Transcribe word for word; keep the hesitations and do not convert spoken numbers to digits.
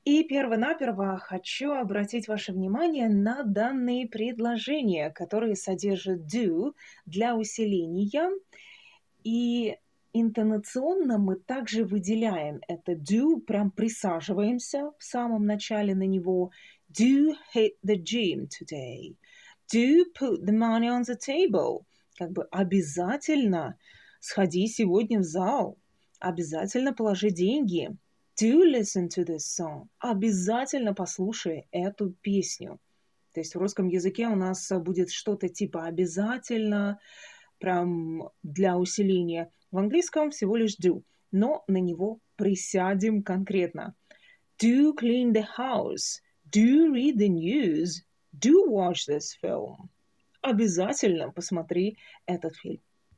И перво-наперво хочу обратить ваше внимание на данные предложения, которые содержат do для усиления. И интонационно мы также выделяем это do, прям присаживаемся в самом начале на него. Do hit the gym today. Do put the money on the table. Как бы обязательно сходи сегодня в зал. Обязательно положи деньги. Do listen to this song. Обязательно послушай эту песню. То есть в русском языке у нас будет что-то типа обязательно, прям для усиления. В английском всего лишь do, но на него присядем конкретно. Do clean the house. Do read the news. Do watch this film. Обязательно посмотри этот фильм.